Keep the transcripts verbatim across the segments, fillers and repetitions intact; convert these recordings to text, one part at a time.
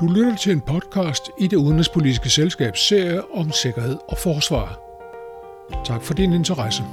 Du lytter til en podcast i Det Udenrigspolitiske Selskabs serie om sikkerhed og forsvar. Tak for din interesse.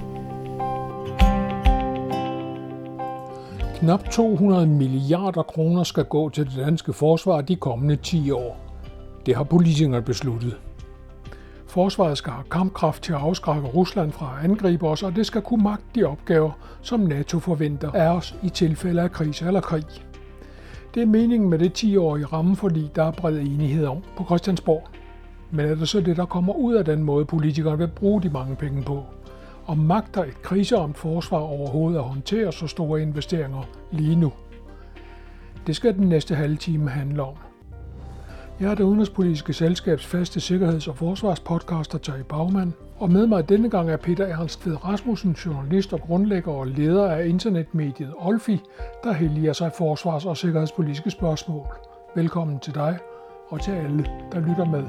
Knap to hundrede milliarder kroner skal gå til det danske forsvar de kommende ti år. Det har politikerne besluttet. Forsvaret skal have kampkraft til at afskrække Rusland fra at angribe os, og det skal kunne magte de opgaver, som NATO forventer af os i tilfælde af krise eller krig. Det er meningen med det ti-årige rammeforlig, der er bred enighed om på Christiansborg. Men er det så det, der kommer ud af den måde, politikerne vil bruge de mange penge på? Og magter et kriseramt forsvar overhovedet at håndtere så store investeringer lige nu? Det skal den næste halve time handle om. Jeg er Det Udenrigspolitiske Selskabs faste sikkerheds- og forsvarspodcaster Terje Baumann, og med mig denne gang er Peter Ernst Ved Rasmussen, journalist og grundlægger og leder af internetmediet Olfi, der helliger sig forsvars- og sikkerhedspolitiske spørgsmål. Velkommen til dig og til alle, der lytter med.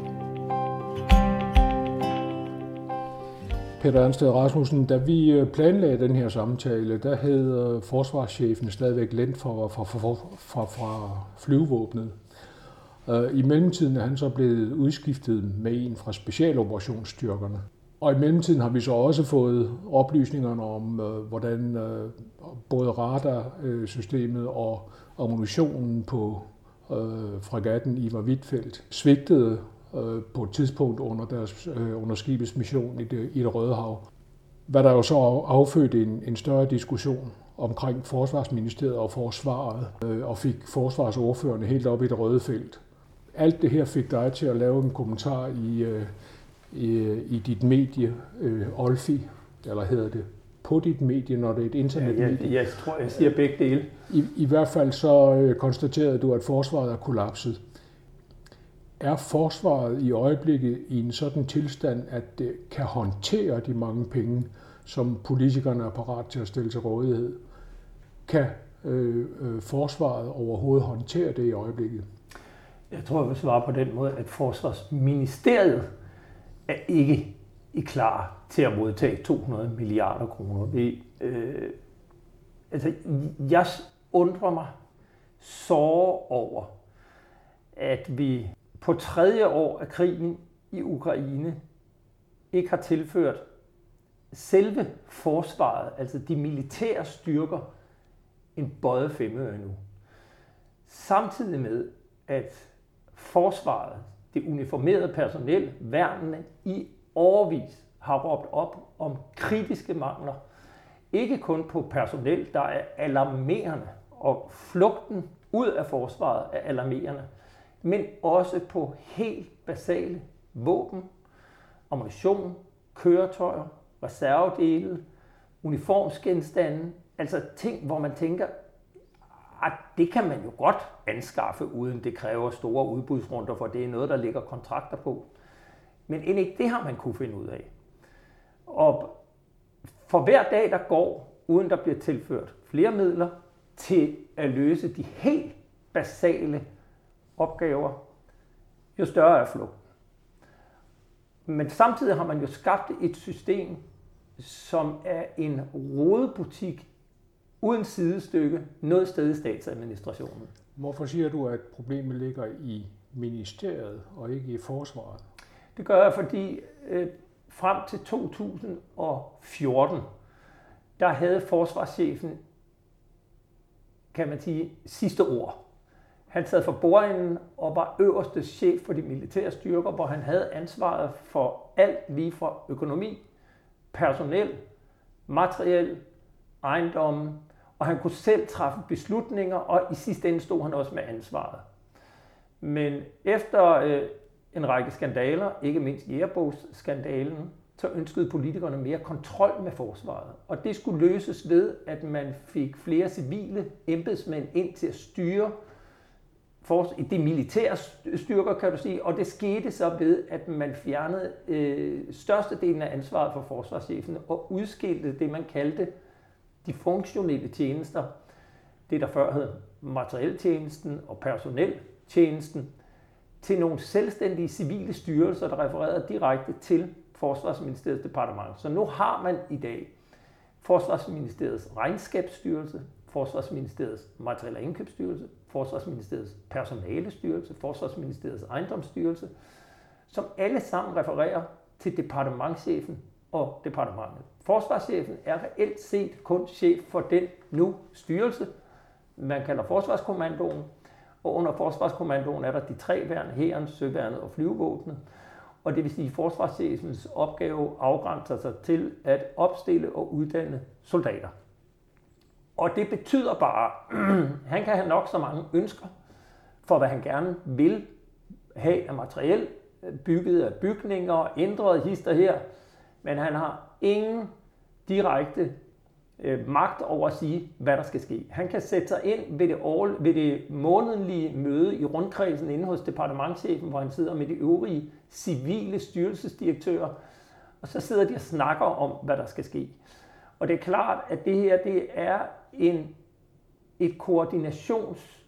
Peter Ernst Ved Rasmussen, da vi planlagde den her samtale, der hed forsvarschefen stadigvæk Lent fra, fra, fra, fra, fra flyvevåbnet. I mellemtiden er han så blevet udskiftet med en fra specialoperationsstyrkerne. Og i mellemtiden har vi så også fået oplysningerne om, hvordan både radarsystemet og ammunitionen på fregatten Ivar Huitfeldt svigtede på et tidspunkt under, deres, under skibets mission i det, i det Røde Hav. Hvad der jo så affødte en, en større diskussion omkring Forsvarsministeriet og forsvaret, og fik forsvarsordførerne helt op i det røde felt. Alt det her fik dig til at lave en kommentar i, i, i dit medie, øh, Olfi, eller hedder det, på dit medie, når det er et internetmedie. Ja, jeg, jeg tror, jeg siger begge dele. I, i hvert fald så øh, konstaterede du, at forsvaret er kollapset. Er forsvaret i øjeblikket i en sådan tilstand, at det kan håndtere de mange penge, som politikerne er parat til at stille til rådighed? Kan øh, øh, forsvaret overhovedet håndtere det i øjeblikket? Jeg tror, jeg vil svare på den måde, at Forsvarsministeriet er ikke i klar til at modtage to hundrede milliarder kroner. Vi, øh, altså, jeg undrer mig såre over, at vi på tredje år af krigen i Ukraine ikke har tilført selve forsvaret, altså de militære styrker, en bøjet femøre endnu. Samtidig med, at forsvaret, det uniformerede personel, værnene i årevis har råbt op om kritiske mangler. Ikke kun på personel, der er alarmerende, og flugten ud af forsvaret er alarmerende, men også på helt basale våben, ammunition, køretøjer, reservedele, uniformsgenstande, altså ting, hvor man tænker, at det kan man jo godt anskaffe, uden det kræver store udbudsrunder, for det er noget, der ligger kontrakter på. Men end ikke det har man kunne finde ud af. Og for hver dag, der går, uden der bliver tilført flere midler til at løse de helt basale opgaver, jo større er flugten. Men samtidig har man jo skabt et system, som er en rodebutik uden sidestykke noget sted i statsadministrationen. Hvorfor siger du, at problemet ligger i ministeriet og ikke i forsvaret? Det gør jeg, fordi øh, frem til to tusind og fjorten, der havde forsvarschefen, kan man sige, sidste ord. Han sad for bordenden og var øverste chef for de militære styrker, hvor han havde ansvaret for alt lige fra økonomi, personel, materiel, ejendommen, og han kunne selv træffe beslutninger, og i sidste ende stod han også med ansvaret. Men efter øh, en række skandaler, ikke mindst Jægerbogsskandalen, så ønskede politikerne mere kontrol med forsvaret. Og det skulle løses ved, at man fik flere civile embedsmænd ind til at styre de militære styrker, kan du sige, og det skete så ved, at man fjernede øh, størstedelen af ansvaret for forsvarschefen og udskilte det, man kaldte de funktionelle tjenester, det der før hed materieltjenesten og personeltjenesten, til nogle selvstændige civile styrelser, der refererede direkte til Forsvarsministeriets departement. Så nu har man i dag Forsvarsministeriets regnskabsstyrelse, Forsvarsministeriets Materiel- og Indkøbsstyrelse, Forsvarsministeriets Personalestyrelse, Forsvarsministeriets Ejendomsstyrelse, som alle sammen refererer til departementschefen og departementet. Forsvarschefen er reelt set kun chef for den nu styrelse, man kalder Forsvarskommandoen, og under Forsvarskommandoen er der de tre værn, hæren, søværnet og flyvevåbnet. Og det vil sige, at forsvarschefens opgave afgrænser sig til at opstille og uddanne soldater. Og det betyder bare, at han kan have nok så mange ønsker for, hvad han gerne vil have af materiel, bygget af bygninger, ændret hister her, men han har ingen direkte øh, magt over at sige, hvad der skal ske. Han kan sætte sig ind ved det, år, ved det månedlige møde i rundkredsen inde hos departementschefen, hvor han sidder med de øvrige civile styrelsesdirektører, og så sidder de og snakker om, hvad der skal ske. Og det er klart, at det her det er en, et koordinationskaos,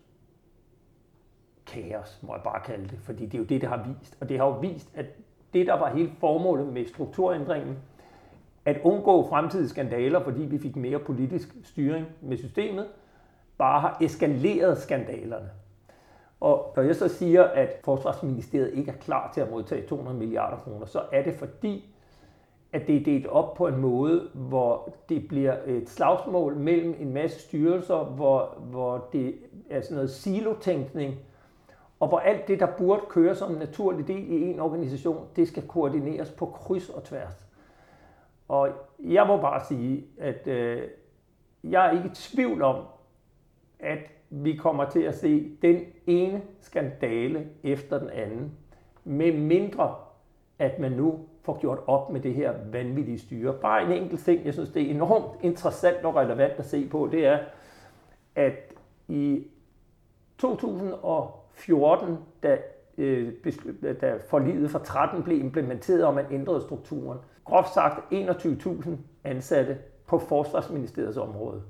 må jeg bare kalde det, fordi det er jo det, det har vist. Og det har jo vist, at det, der var hele formålet med strukturændringen, at undgå fremtidige skandaler, fordi vi fik mere politisk styring med systemet, bare har eskaleret skandalerne. Og når jeg så siger, at Forsvarsministeriet ikke er klar til at modtage to hundrede milliarder kroner, så er det fordi, at det er delt op på en måde, hvor det bliver et slagsmål mellem en masse styrelser, hvor, hvor det er sådan noget silotænkning, og hvor alt det, der burde køre som en naturlig del i en organisation, det skal koordineres på kryds og tværs. Og jeg må bare sige, at øh, jeg er ikke i tvivl om, at vi kommer til at se den ene skandale efter den anden, med mindre at man nu får gjort op med det her vanvittige styre. Bare en enkelt ting, jeg synes, det er enormt interessant og relevant at se på, det er, at i to tusind og fjorten, da, øh, da forliget for tretten blev implementeret, og man ændrede strukturen, groft sagt enogtyve tusind ansatte på Forsvarsministeriets område.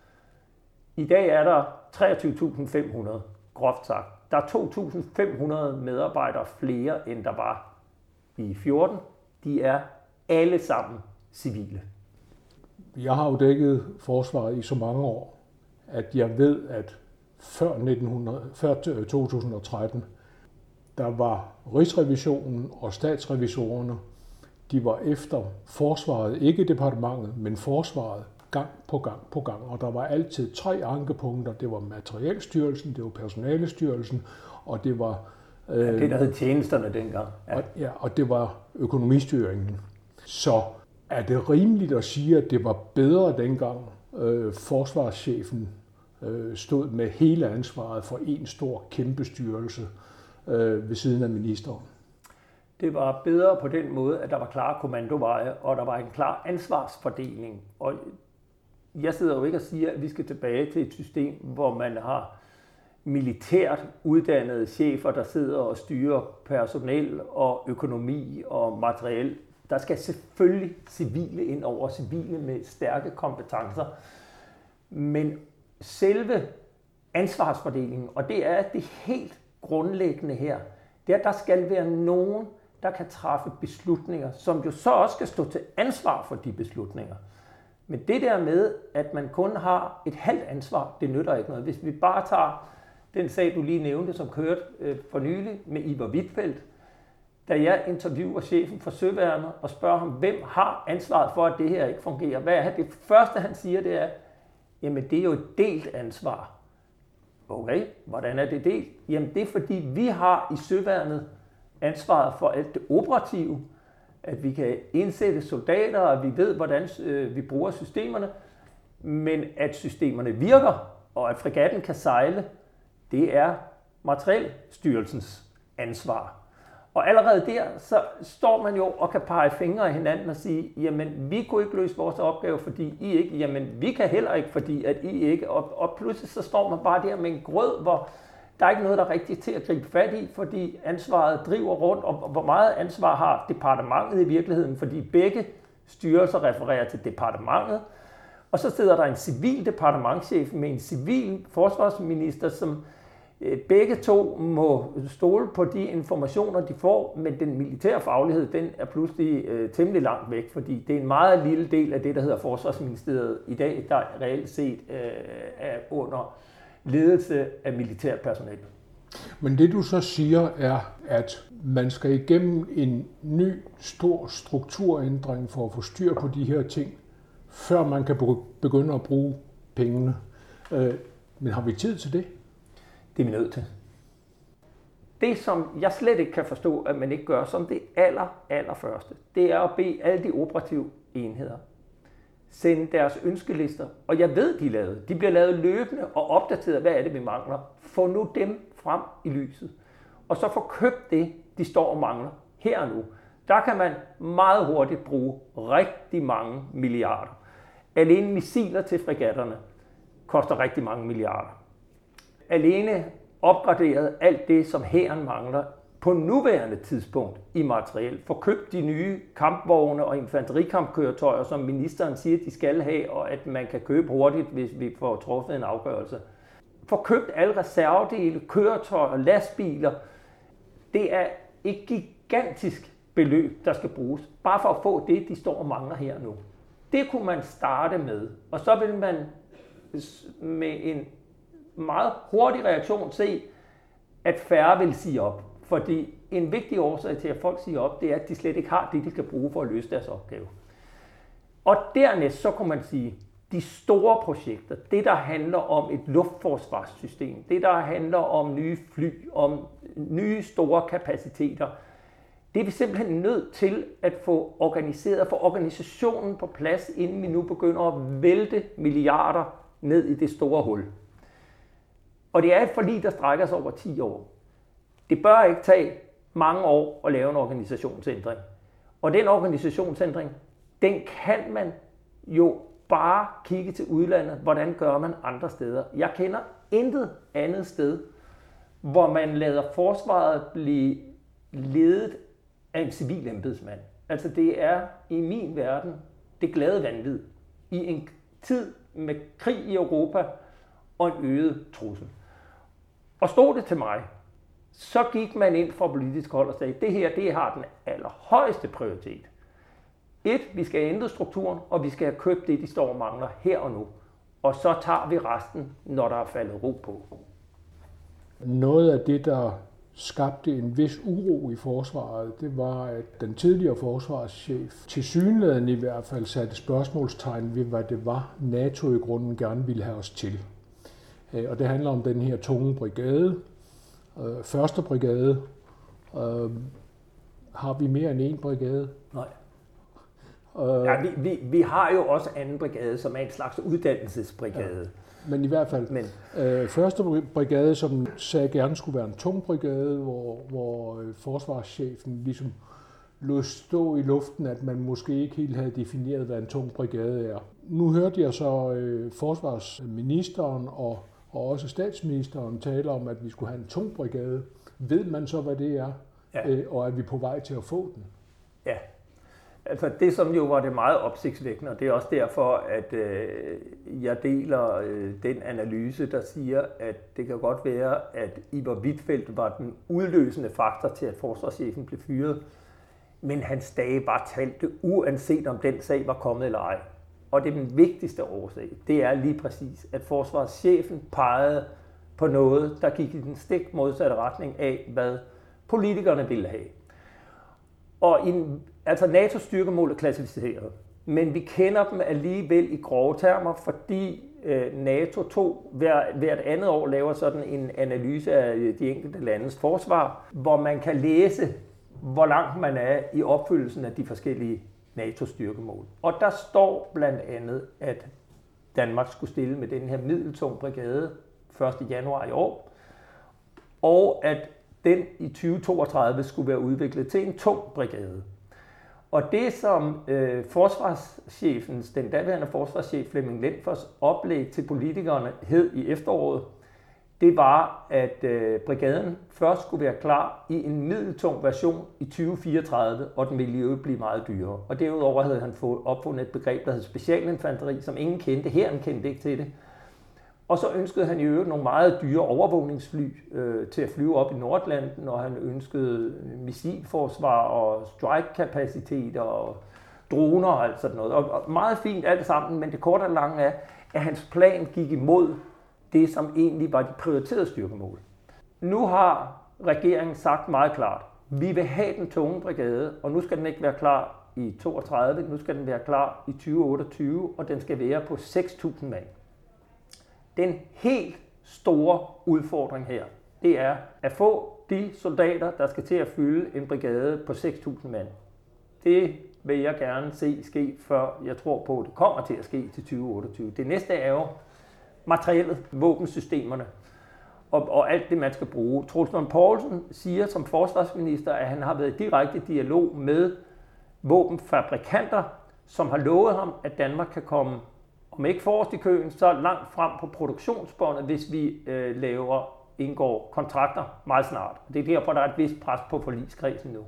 I dag er der treogtyve tusind fem hundrede, groft sagt. Der er to tusind fem hundrede medarbejdere flere, end der var i fjorten. De er alle sammen civile. Jeg har jo dækket forsvaret i så mange år, at jeg ved, at før, nitten hundrede, før to tusind og tretten, der var Rigsrevisionen og statsrevisorerne, de var efter forsvaret, ikke departementet, men forsvaret, gang på gang på gang. Og der var altid tre ankepunkter. Det var Materielstyrelsen, det var Personalestyrelsen, og det var... Øh, ja, det, der hed tjenesterne dengang. Ja. Og, ja, og det var økonomistyringen. Så er det rimeligt at sige, at det var bedre dengang øh, forsvarschefen øh, stod med hele ansvaret for en stor kæmpe styrelse øh, ved siden af ministeren? Det var bedre på den måde, at der var klare kommandoveje, og der var en klar ansvarsfordeling. Og jeg sidder jo ikke og siger, at vi skal tilbage til et system, hvor man har militært uddannede chefer, der sidder og styrer personel og økonomi og materiel. Der skal selvfølgelig civile ind over, civile med stærke kompetencer. Men selve ansvarsfordelingen, og det er det helt grundlæggende her, det er, at der skal være nogen, der kan træffe beslutninger, som jo så også skal stå til ansvar for de beslutninger. Men det der med, at man kun har et halvt ansvar, det nytter ikke noget. Hvis vi bare tager den sag, du lige nævnte, som kørte øh, for nylig med Ivar Huitfeldt, da jeg interviewer chefen for Søværnet og spørger ham, hvem har ansvaret for, at det her ikke fungerer? Hvad er det første, han siger, det er, jamen det er jo et delt ansvar. Okay, hvordan er det delt? Jamen det er fordi, vi har i Søværnet ansvaret for alt det operative, at vi kan indsætte soldater, og vi ved, hvordan øh, vi bruger systemerne, men at systemerne virker, og at fregatten kan sejle, det er Materielstyrelsens ansvar. Og allerede der, så står man jo og kan pege fingre af hinanden og sige, jamen vi kunne ikke løse vores opgave, fordi I ikke, jamen vi kan heller ikke, fordi at I ikke, og, og pludselig så står man bare der med en grød, hvor der er ikke noget, der er rigtigt til at gribe fat i, fordi ansvaret driver rundt, og hvor meget ansvar har departementet i virkeligheden, fordi begge styrelser refererer til departementet, og så sidder der en civil departementschef med en civil forsvarsminister, som Begge to må stole på de informationer, de får, men den militære faglighed, den er pludselig øh, temmelig langt væk, fordi det er en meget lille del af det, der hedder Forsvarsministeriet i dag, der reelt set øh, er under ledelse af militært personel. Men det du så siger er, at man skal igennem en ny, stor strukturændring for at få styr på de her ting, før man kan begynde at bruge pengene. Men har vi tid til det? Det er vi nødt til. Det, som jeg slet ikke kan forstå, at man ikke gør som det aller, aller første, det er at bede alle de operative enheder sende deres ønskelister, og jeg ved, de er lavet. De bliver lavet løbende og opdateret, hvad er det, vi mangler. Få nu dem frem i lyset, og så få købt det, de står og mangler her og nu. Der kan man meget hurtigt bruge rigtig mange milliarder. Alene missiler til fregatterne koster rigtig mange milliarder. Alene opgraderet alt det, som hæren mangler på nuværende tidspunkt i materiel. Få købt de nye kampvogne og infanterikampkøretøjer, som ministeren siger, de skal have, og at man kan købe hurtigt, hvis vi får truffet en afgørelse. Få købt alle reservedele, køretøjer, lastbiler. Det er et gigantisk beløb, der skal bruges, bare for at få det, de står og mangler her nu. Det kunne man starte med, og så vil man med en meget hurtig reaktion se, at færre vil sige op. Fordi en vigtig årsag til, at folk siger op, det er, at de slet ikke har det, de skal bruge for at løse deres opgave. Og dernæst så kunne man sige, de store projekter, det der handler om et luftforsvarssystem, det der handler om nye fly, om nye store kapaciteter, det er vi simpelthen nødt til at få organiseret, få organisationen på plads, inden vi nu begynder at vælte milliarder ned i det store hul. Og det er et forlig, der strækker sig over ti år. Det bør ikke tage mange år at lave en organisationsændring. Og den organisationsændring, den kan man jo bare kigge til udlandet. Hvordan gør man andre steder? Jeg kender intet andet sted, hvor man lader forsvaret blive ledet af en civil embedsmand. Altså det er i min verden det glade vanvid. I en tid med krig i Europa og en øget trussel. Og stod det til mig, så gik man ind fra politisk hold og sagde, at det her det har den allerhøjeste prioritet. Et, vi skal ændre strukturen, og vi skal have købt det, de står og mangler her og nu. Og så tager vi resten, når der er faldet ro på. Noget af det, der skabte en vis uro i forsvaret, det var, at den tidligere forsvarschef tilsyneladende i hvert fald satte spørgsmålstegn ved, hvad det var, NATO i grunden gerne ville have os til. Og det handler om den her tunge brigade. Første brigade. Har vi mere end én brigade? Nej. Ja, vi, vi, vi har jo også anden brigade, som er en slags uddannelsesbrigade. Ja, men i hvert fald, men. Øh, første brigade, som sagde gerne skulle være en tung brigade, hvor, hvor øh, forsvarschefen ligesom lod stå i luften, at man måske ikke helt havde defineret, hvad en tung brigade er. Nu hørte jeg så øh, forsvarsministeren og, og også statsministeren tale om, at vi skulle have en tung brigade. Ved man så, hvad det er, ja. øh, og er vi på vej til at få den? Ja. Altså det, som jo var det meget opsigtsvækkende, og det er også derfor, at øh, jeg deler øh, den analyse, der siger, at det kan godt være, at Ivar Huitfeldt var den udløsende faktor til, at forsvarschefen blev fyret, men hans dage var talte, uanset om den sag var kommet eller ej. Og det er den vigtigste årsag, det er lige præcis, at forsvarschefen pegede på noget, der gik i den stik modsatte retning af, hvad politikerne ville have. Og en, altså NATO's styrkemål er klassificeret, men vi kender dem alligevel i grove termer, fordi øh, NATO to hver, hvert andet år laver sådan en analyse af de enkelte landes forsvar, hvor man kan læse, hvor langt man er i opfyldelsen af de forskellige NATO styrkemål. Og der står blandt andet, at Danmark skulle stille med den her middeltung brigade første januar i år, og at den i tyve toogtredive skulle være udviklet til en tung brigade. Og det, som øh, forsvarschefens, den daværende forsvarschef Flemming Lenfers oplæg til politikerne hed i efteråret, det var, at øh, brigaden først skulle være klar i en middeltung version i tyve fireogtredive, og den ville jo blive meget dyrere. Og derudover havde han fået opfundet et begreb, der hed specialinfanteri, som ingen kendte. Hæren kendte ikke til det. Og så ønskede han i øvrigt nogle meget dyre overvågningsfly øh, til at flyve op i Nordatlanten, og han ønskede missilforsvar og strike-kapaciteter og droner og alt sådan noget. Og meget fint alt sammen, men det korte og lange er, at hans plan gik imod det, som egentlig var de prioriterede styrkemål. Nu har regeringen sagt meget klart, vi vil have den tunge brigade, og nu skal den ikke være klar i toogtredive, nu skal den være klar i tyve otteogtyve, og den skal være på seks tusind mand. Den helt store udfordring her, det er at få de soldater, der skal til at fylde en brigade på seks tusind mand. Det vil jeg gerne se ske, før jeg tror på, at det kommer til at ske til tyve otteogtyve. Det næste er jo materiellet, våbensystemerne og, og alt det, man skal bruge. Troels Lund Poulsen siger som forsvarsminister, at han har været i direkte dialog med våbenfabrikanter, som har lovet ham, at Danmark kan komme, om ikke forrest i køen, så langt frem på produktionsbåndet, hvis vi øh, laver, indgår kontrakter meget snart. Det er derfor, der er et vist pres på forligskredsen nu.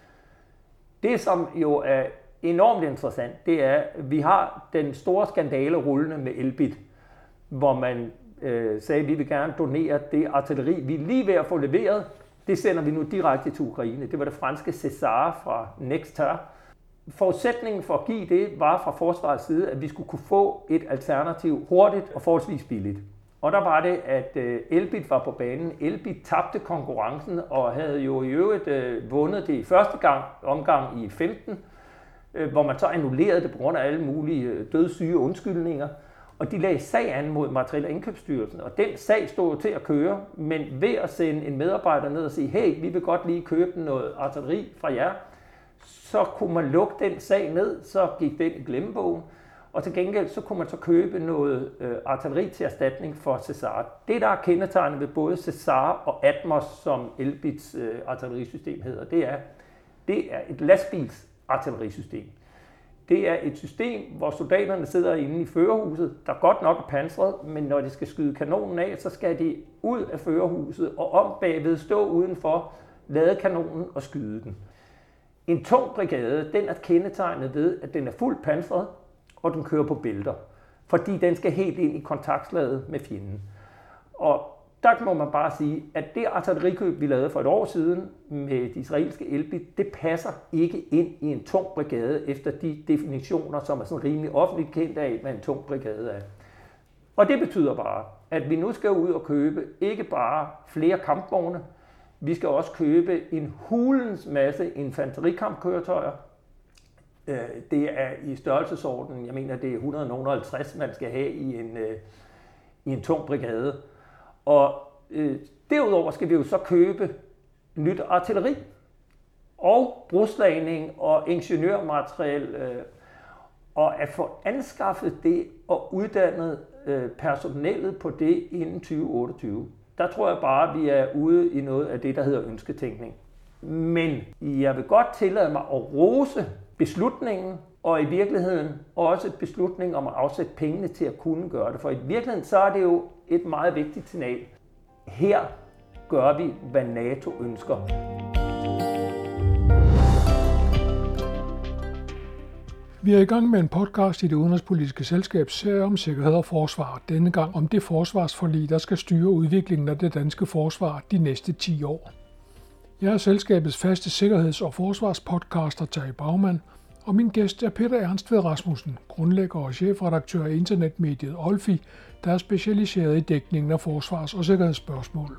Det, som jo er enormt interessant, det er, at vi har den store skandale rullende med Elbit, hvor man øh, sagde, at vi vil gerne donere det artilleri, vi er lige ved at få leveret. Det sender vi nu direkte til Ukraine. Det var det franske César fra Nexter. Forudsætningen for at give det var fra forsvarets side, at vi skulle kunne få et alternativ hurtigt og forholdsvis billigt. Og der var det, at Elbit var på banen. Elbit tabte konkurrencen og havde jo i øvrigt øh, vundet det i første gang, omgang i femten, øh, hvor man så annullerede det på grund af alle mulige dødssyge undskyldninger. Og de lagde sag an mod Materiel- og Indkøbsstyrelsen, og den sag stod til at køre, men ved at sende en medarbejder ned og sige, hey, vi vil godt lige købe noget artilleri fra jer, så kunne man lukke den sag ned, så gik den i glemmebogen, og til gengæld så kunne man så købe noget øh, artilleri til erstatning for César. Det, der er kendetegnet ved både César og Atmos, som Elbits øh, artillerisystem hedder, det er, det er et lastbils artillerisystem. Det er et system, hvor soldaterne sidder inde i førerhuset, der godt nok er pansret, men når de skal skyde kanonen af, så skal de ud af førerhuset og om bagved stå udenfor, lade kanonen og skyde den. En tung brigade, den er kendetegnet ved, at den er fuldt pansret, og den kører på bælter, fordi den skal helt ind i kontaktslaget med fjenden. Og der må man bare sige, at det artillerikøb, vi lavede for et år siden med de israelske Elbit, det passer ikke ind i en tung brigade efter de definitioner, som er sådan rimelig offentligt kendt af, hvad en tung brigade er. Og det betyder bare, at vi nu skal ud og købe ikke bare flere kampvogne, vi skal også købe en hulens masse infanterikampkøretøjer. Det er i størrelsesordenen, jeg mener, det er hundrede til halvtreds, man skal have i en, i en tung brigade. Og øh, derudover skal vi jo så købe nyt artilleri og brudslagning og ingeniørmateriel, øh, og at få anskaffet det og uddannet øh, personellet på det inden tyve otteogtyve. Der tror jeg bare, at vi er ude i noget af det, der hedder ønsketænkning. Men jeg vil godt tillade mig at rose beslutningen, og i virkeligheden også beslutningen om at afsætte pengene til at kunne gøre det. For i virkeligheden så er det jo et meget vigtigt signal. Her gør vi, hvad NATO ønsker. Vi er i gang med en podcast i Det Udenrigspolitiske Selskabs serie om sikkerhed og forsvar. Denne gang om det forsvarsforlig, der skal styre udviklingen af det danske forsvar de næste ti år. Jeg er selskabets faste sikkerheds- og forsvarspodcaster Terje Baumann, og min gæst er Peter Ernstved Rasmussen, grundlægger og chefredaktør af internetmediet Olfi, der er specialiseret i dækningen af forsvars- og sikkerhedsspørgsmål.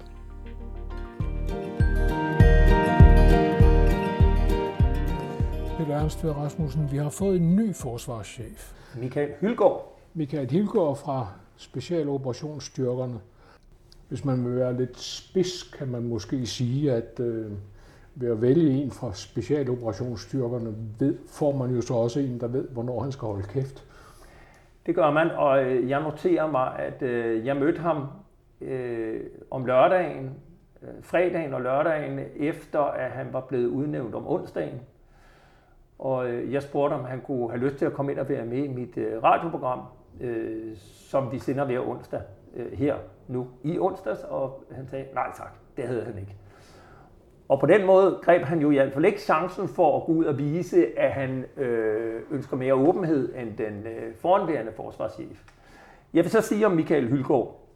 Peter Ernstved Rasmussen, vi har fået en ny forsvarschef. Michael Hylgaard. Michael Hylgaard fra Specialoperationsstyrkerne. Hvis man vil være lidt spids, kan man måske sige, at øh, ved at vælge en fra Specialoperationsstyrkerne, ved, får man jo så også en, der ved, hvornår han skal holde kæft. Det gør man, og jeg noterer mig, at øh, jeg mødte ham øh, om lørdagen, øh, fredagen og lørdagen, efter at han var blevet udnævnt om onsdagen. Og øh, jeg spurgte, om han kunne have lyst til at komme ind og være med i mit øh, radioprogram, øh, som vi sender hver onsdag øh, her nu i onsdags, og han sagde, nej tak, det havde han ikke. Og på den måde greb han jo i hvert fald ikke chancen for at gå ud og vise, at han øh, ønsker mere åbenhed end den øh, foranværende forsvarschef. Jeg vil så sige om Michael Hylgaard,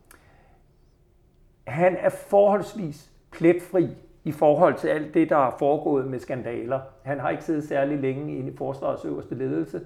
han er forholdsvis pletfri i forhold til alt det, der er foregået med skandaler. Han har ikke siddet særlig længe inde i forsvarets øverste ledelse,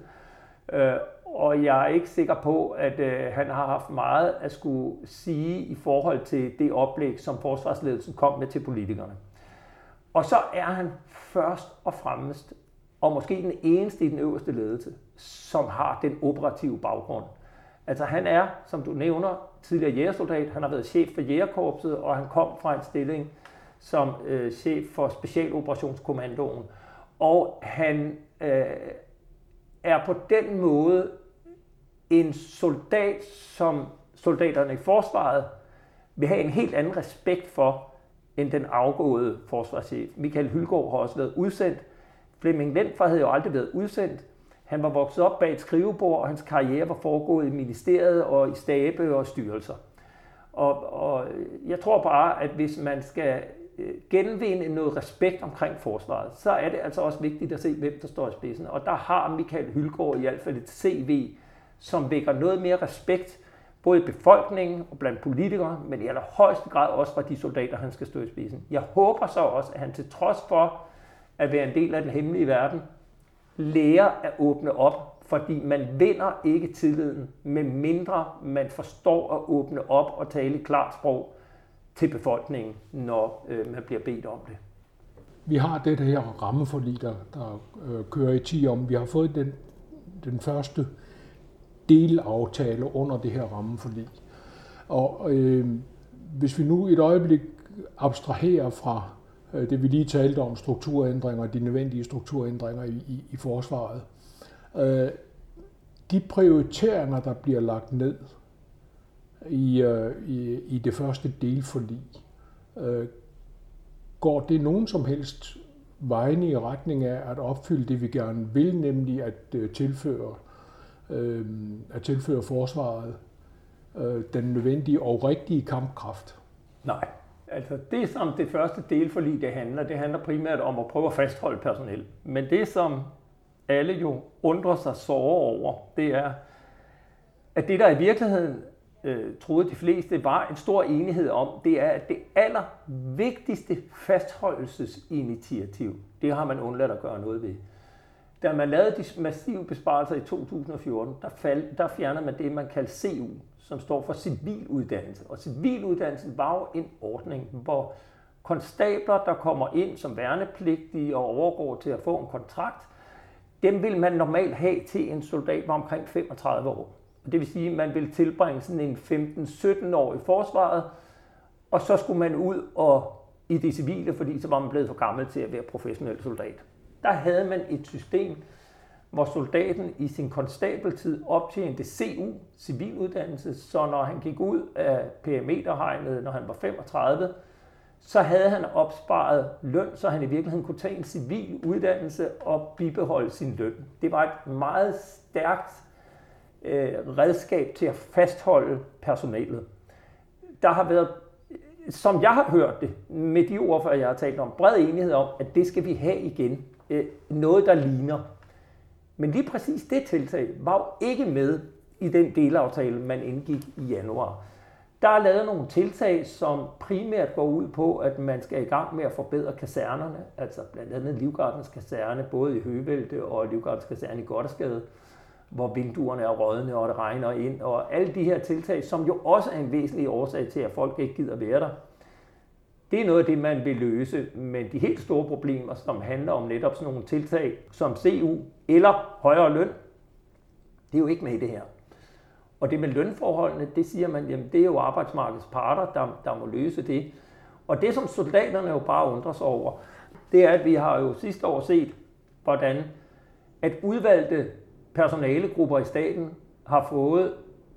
og jeg er ikke sikker på, at han har haft meget at skulle sige i forhold til det oplæg, som forsvarsledelsen kom med til politikerne. Og så er han først og fremmest, og måske den eneste i den øverste ledelse, som har den operative baggrund. Altså han er, som du nævner, tidligere jægersoldat, han har været chef for jægerkorpset, og han kom fra en stilling som øh, chef for specialoperationskommandoen. Og han øh, er på den måde en soldat, som soldaterne i forsvaret vil have en helt anden respekt for, end den afgåede forsvarschef. Michael Hylgaard har også været udsendt. Flemming Lentfra havde jo aldrig været udsendt. Han var vokset op bag et skrivebord, og hans karriere var foregået i ministeriet og i stabe og styrelser. Og, og jeg tror bare, at hvis man skal genvinde noget respekt omkring forsvaret, så er det altså også vigtigt at se, hvem der står i spidsen. Og der har Michael Hylgaard i hvert fald et C V, som vækker noget mere respekt, både i befolkningen og blandt politikere, men i allerhøjeste grad også fra de soldater, han skal stå i spidsen. Jeg håber så også, at han til trods for at være en del af den hemmelige verden, lærer at åbne op, fordi man vinder ikke tilliden, medmindre man forstår at åbne op og tale et klart sprog til befolkningen, når øh, man bliver bedt om det. Vi har det her rammeforlig, der, der øh, kører i ti om. Vi har fået den, den første delaftale under det her rammeforlig. Og øh, hvis vi nu et øjeblik abstraherer fra øh, det, vi lige talte om, strukturændringer, de nødvendige strukturændringer i, i, i forsvaret, øh, de prioriteringer, der bliver lagt ned i, øh, i, i det første delforlig, øh, går det nogen som helst vegne i retning af at opfylde det, vi gerne vil, nemlig at øh, tilføre øh, at tilføre forsvaret øh, den nødvendige og rigtige kampkraft? Nej. Altså det, som det første delforlig det handler, det handler primært om at prøve at fastholde personel. Men det, som alle jo undrer sig såre over, det er, at det, der i virkeligheden øh, troede de fleste var en stor enighed om, det er, at det allervigtigste fastholdelsesinitiativ, det har man undladt at gøre noget ved. Da man lavede de massive besparelser i to tusind og fjorten, der, fald, der fjernede man det, man kaldte C U, som står for civiluddannelse. Og civiluddannelsen var jo en ordning, hvor konstabler, der kommer ind som værnepligtige og overgår til at få en kontrakt, dem vil man normalt have til en soldat var omkring femogtredive år. Det vil sige, at man vil tilbringe sådan en femten sytten år i forsvaret, og så skulle man ud og i det civile, fordi så var man blevet for gammel til at være professionel soldat. Der havde man et system, hvor soldaten i sin konstabeltid optjente C U, civiluddannelse, så når han gik ud af perimeterhegnet, når han var femogtredive, så havde han opsparet løn, så han i virkeligheden kunne tage en civil uddannelse og bibeholde sin løn. Det var et meget stærkt øh, redskab til at fastholde personalet. Der har været, som jeg har hørt det, med de ordfører, jeg har talt om, bred enighed om, at det skal vi have igen. Øh, noget, der ligner. Men lige præcis det tiltag var jo ikke med i den delaftale, man indgik i januar. Der er lavet nogle tiltag, som primært går ud på, at man skal i gang med at forbedre kasernerne, altså blandt andet Livgardens kaserne, både i Høvelte og Livgardens kaserne i Gothersgade, hvor vinduerne er rådne og det regner ind, og alle de her tiltag, som jo også er en væsentlig årsag til, at folk ikke gider være der. Det er noget af det, man vil løse, men de helt store problemer, som handler om netop sådan nogle tiltag som C U eller højere løn, det er jo ikke med i det her. Og det med lønforholdene, det siger man, jamen det er jo arbejdsmarkedets parter, der, der må løse det. Og det, som soldaterne jo bare undrer sig over, det er, at vi har jo sidste år set, hvordan at udvalgte personalegrupper i staten har fået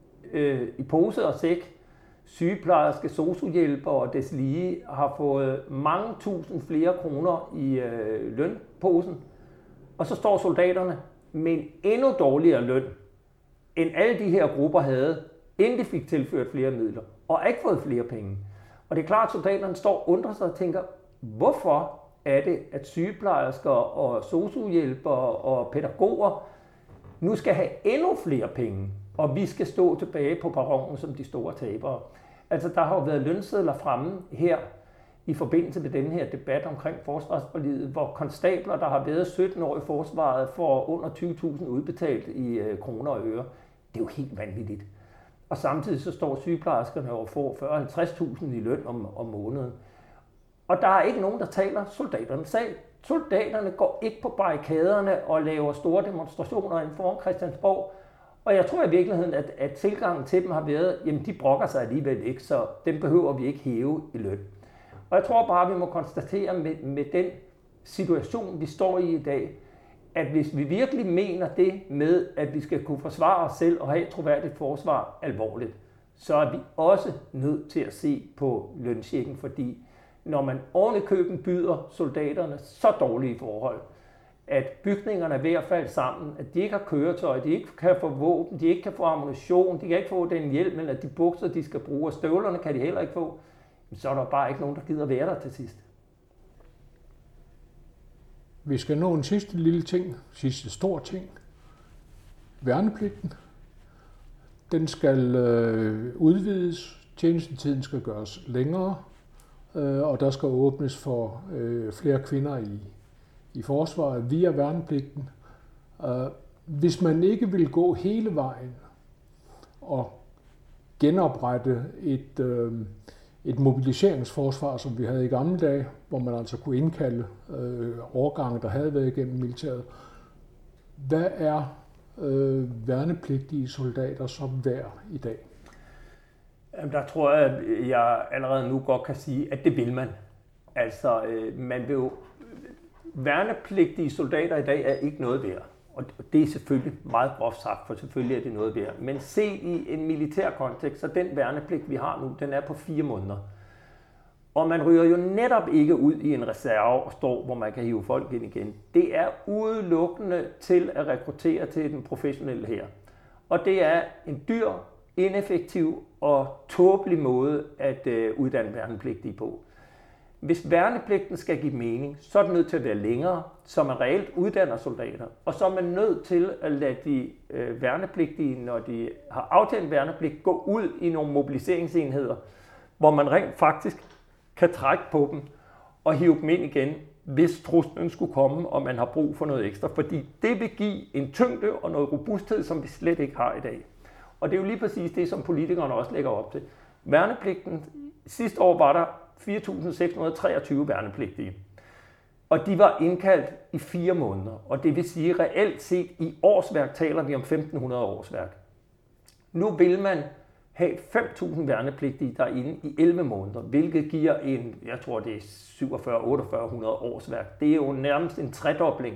øh, i pose og sæk, sygeplejerske, sosu-hjælpere og deslige har fået mange tusind flere kroner i øh, lønposen. Og så står soldaterne med en endnu dårligere løn, end alle de her grupper havde, inden de fik tilført flere midler, og ikke fået flere penge. Og det er klart, at soldaterne står og undrer sig og tænker, hvorfor er det, at sygeplejersker og sosu-hjælpere og pædagoger nu skal have endnu flere penge, og vi skal stå tilbage på perronen som de store tabere. Altså, der har jo været lønsedler fremme her i forbindelse med den her debat omkring forsvarsforliget, hvor konstabler, der har været sytten år i forsvaret, får under tyve tusind udbetalt i øh, kroner og øre. Det er jo helt vanvittigt. Og samtidig så står sygeplejerskerne og får fyrre til halvtreds tusind i løn om, om måneden. Og der er ikke nogen, der taler soldaternes sag. Soldaterne går ikke på barrikaderne og laver store demonstrationer inden foran Christiansborg. Og jeg tror i virkeligheden, at, at tilgangen til dem har været, jamen de brokker sig alligevel ikke, så dem behøver vi ikke hæve i løn. Og jeg tror bare, at vi må konstatere med, med den situation, vi står i i dag, at hvis vi virkelig mener det med, at vi skal kunne forsvare os selv og have et troværdigt forsvar alvorligt, så er vi også nødt til at se på lønchecken, fordi når man oven i køben byder soldaterne så dårlige forhold, at bygningerne er ved at falde sammen, at de ikke har køretøj, de ikke kan få våben, de ikke kan få ammunition, de kan ikke få den hjælp, eller de bukser, de skal bruge, og støvlerne kan de heller ikke få, så er der bare ikke nogen, der gider være der til sidst. Vi skal nå en sidste lille ting, sidste stor ting. Værnepligten. Den skal øh, udvides, tjenestetiden skal gøres længere, øh, og der skal åbnes for øh, flere kvinder i, i forsvaret via værnepligten. Øh, hvis man ikke vil gå hele vejen og genoprette et, øh, et mobiliseringsforsvar, som vi havde i gamle dage, hvor man altså kunne indkalde øh, årgange, der havde været igennem militæret. Hvad er øh, værnepligtige soldater så værd i dag? Jamen, der tror jeg, at jeg allerede nu godt kan sige, at det vil man. Altså, øh, man vil jo... Værnepligtige soldater i dag er ikke noget værd. Og det er selvfølgelig meget groft sagt, for selvfølgelig er det noget værd. Men se i en militær kontekst, så den værnepligt, vi har nu, den er på fire måneder. Og man ryger jo netop ikke ud i en reserve og står, hvor man kan hive folk ind igen. Det er udelukkende til at rekruttere til den professionelle her. Og det er en dyr, ineffektiv og tåbelig måde at øh, uddanne værnepligtige på. Hvis værnepligten skal give mening, så er den nødt til at være længere, så man reelt uddanner soldater. Og så er man nødt til at lade de øh, værnepligtige, når de har aftalt værnepligt, gå ud i nogle mobiliseringsenheder, hvor man rent faktisk kan trække på dem og hive dem ind igen, hvis truslen skulle komme, og man har brug for noget ekstra. Fordi det vil give en tyngde og noget robusthed, som vi slet ikke har i dag. Og det er jo lige præcis det, som politikerne også lægger op til. Værnepligten, sidste år var der fire tusind seks hundrede og treogtyve værnepligtige. Og de var indkaldt i fire måneder. Og det vil sige, reelt set i årsværk taler vi om femten hundrede årsværk. Nu vil man have fem tusind værnepligtige derinde i elleve måneder, hvilket giver en, jeg tror det er syvogfyrre til otteogfyrre hundrede årsværk. Det er jo nærmest en tredobling.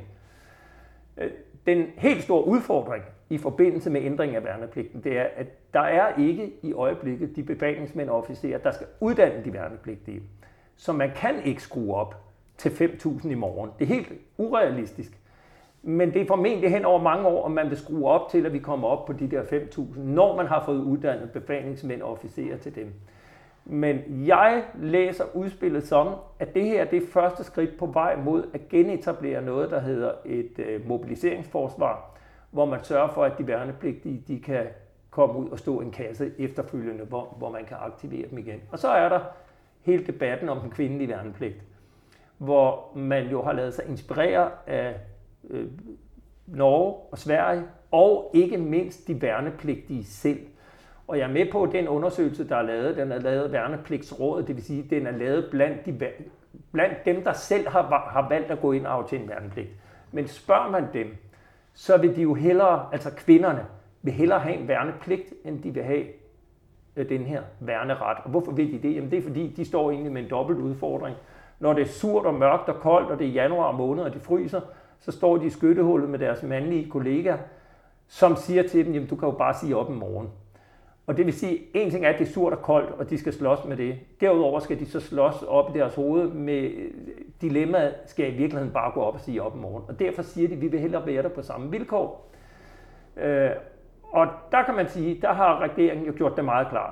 Den helt store udfordring i forbindelse med ændring af værnepligten, det er, at der er ikke i øjeblikket de befalingsmænd og officerer, der skal uddanne de værnepligtige. Så man kan ikke skrue op til fem tusind i morgen. Det er helt urealistisk. Men det er formentlig hen over mange år, om man vil skrue op til, at vi kommer op på de der fem tusind, når man har fået uddannet befalingsmænd og officerer til dem. Men jeg læser udspillet som, at det her det er første skridt på vej mod at genetablere noget, der hedder et øh, mobiliseringsforsvar, hvor man sørger for, at de værnepligtige de kan komme ud og stå i en kasse efterfølgende, hvor, hvor man kan aktivere dem igen. Og så er der hele debatten om den kvindelige værnepligt, hvor man jo har lavet sig inspirere af øh, Norge og Sverige, og ikke mindst de værnepligtige selv. Og jeg er med på, at den undersøgelse, der er lavet, den er lavet værnepligtsrådet, det vil sige, at den er lavet blandt, de, blandt dem, der selv har, har valgt at gå ind og aftjene en værnepligt. Men spørger man dem, så vil de jo hellere, altså kvinderne, vil hellere have en værnepligt, end de vil have den her værneret. Og hvorfor vil de det? Jamen det er fordi, de står egentlig med en dobbelt udfordring. Når det er surt og mørkt og koldt, og det er januar måned, og de fryser, så står de i skyttehullet med deres mandlige kollegaer, som siger til dem, jamen du kan jo bare sige op i morgen. Og det vil sige, en ting er, at det er surt og koldt, og de skal slås med det. Derudover skal de så slås op i deres hoved med dilemmaet, skal jeg i virkeligheden bare gå op og sige op i morgen. Og derfor siger de, at vi vil hellere være der på samme vilkår. Øh, og der kan man sige, der har regeringen jo gjort det meget klart.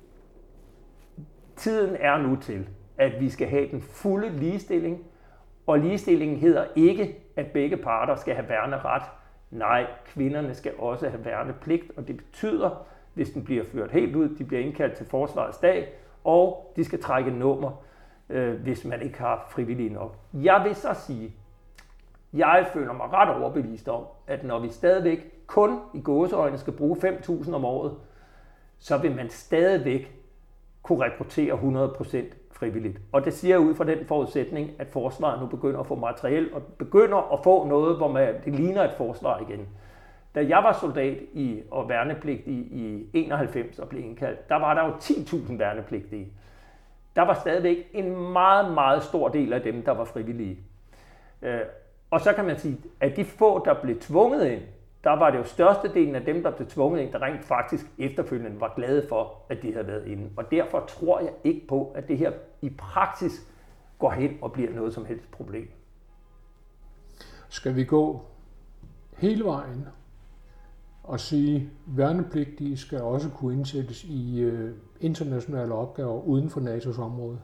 Tiden er nu til, at vi skal have den fulde ligestilling, og ligestillingen hedder ikke, at begge parter skal have værneret. Nej, kvinderne skal også have værnepligt, og det betyder, hvis den bliver ført helt ud. De bliver indkaldt til forsvarets dag, og de skal trække nummer, øh, hvis man ikke har frivillige nok. Jeg vil så sige, jeg føler mig ret overbevist om, at når vi stadigvæk kun i gåseøjne skal bruge fem tusind om året, så vil man stadigvæk kunne rekruttere hundrede procent frivilligt. Og det siger jeg ud fra den forudsætning, at forsvaret nu begynder at få materiel, og begynder at få noget, hvor man, det ligner et forsvar igen. Da jeg var soldat i, og værnepligtig i enoghalvfems og blev indkaldt, der var der jo ti tusind værnepligtige. Der var stadigvæk en meget, meget stor del af dem, der var frivillige. Og så kan man sige, at de få, der blev tvunget ind, der var det jo størstedelen af dem, der blev tvunget ind, der rent faktisk efterfølgende var glade for, at de havde været inde. Og derfor tror jeg ikke på, at det her i praksis går hen og bliver noget som helst problem. Skal vi gå hele vejen og sige, at værnepligtige skal også kunne indsættes i øh, internationale opgaver uden for N A T O's område?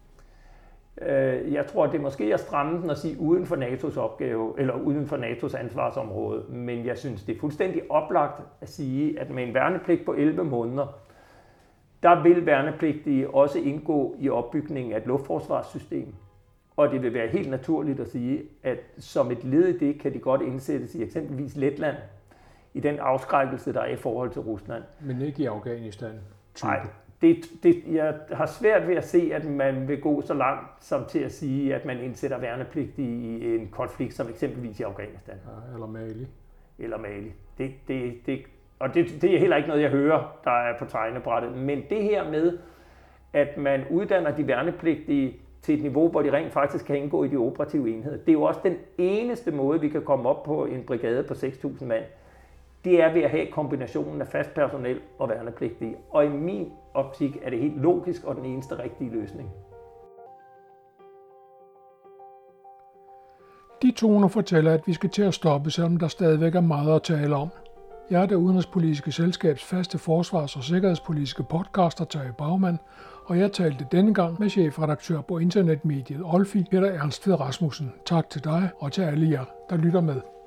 Jeg tror, det er måske at stramme den at sige uden for N A T O's opgave, eller uden for N A T O's ansvarsområde, men jeg synes, det er fuldstændig oplagt at sige, at med en værnepligt på elleve måneder, der vil værnepligtige også indgå i opbygningen af et luftforsvarssystem. Og det vil være helt naturligt at sige, at som et led i det, kan de godt indsættes i eksempelvis Letland, i den afskrækkelse, der er i forhold til Rusland. Men ikke i Afghanistan? Type. Nej. Det, det, jeg har svært ved at se, at man vil gå så langt som til at sige, at man indsætter værnepligtige i en konflikt, som eksempelvis i Afghanistan. Ja, eller Mali. Eller Mali. Det, det, det, og det, det er heller ikke noget, jeg hører, der er på tegnebrættet. Men det her med, at man uddanner de værnepligtige til et niveau, hvor de rent faktisk kan indgå i de operative enheder, det er jo også den eneste måde, vi kan komme op på en brigade på seks tusind mand. Det er ved at have kombinationen af fast personel og værnepligtige. Og i min optik er det helt logisk og den eneste rigtige løsning. De toner fortæller, at vi skal til at stoppe, selvom der stadigvæk er meget at tale om. Jeg er det udenrigspolitiske selskabs faste forsvars- og sikkerhedspolitiske podcaster, Terje Bagman, og jeg talte denne gang med chefredaktør på internetmediet Olfi, Peter Ernstved Rasmussen. Tak til dig og til alle jer, der lytter med.